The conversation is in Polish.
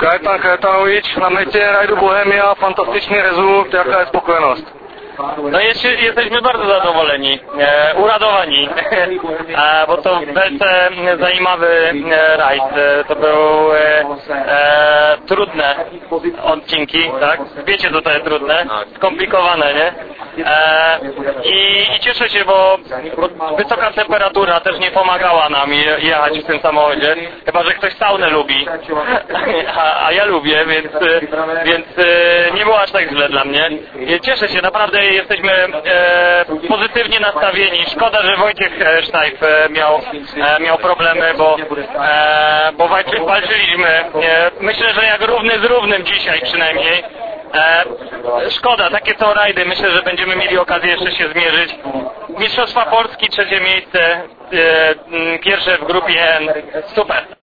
Gajetan Kajetanovič, na mecie rajdu Bohemia, fantastyczny rezultat, jaka jest spokojenost? No jesteśmy bardzo zadowoleni, uradowani, bo to wielce zajímawy rajd. To były trudne odcinki, tak? Wiecie, co to jest trudne, skomplikowane, nie? I cieszę się, bo wysoka temperatura też nie pomagała nam jechać w tym samochodzie, chyba że ktoś saunę lubi, a ja lubię, więc nie było aż tak źle dla mnie. Cieszę się, naprawdę jesteśmy pozytywnie nastawieni. Szkoda, że Wojciech Sztajf miał problemy, bo walczyliśmy. Myślę, że jak równy z równym dzisiaj przynajmniej. Szkoda, takie są rajdy. Myślę, że będziemy mieli okazję jeszcze się zmierzyć. Mistrzostwa Polski, trzecie miejsce, pierwsze w grupie N. Super.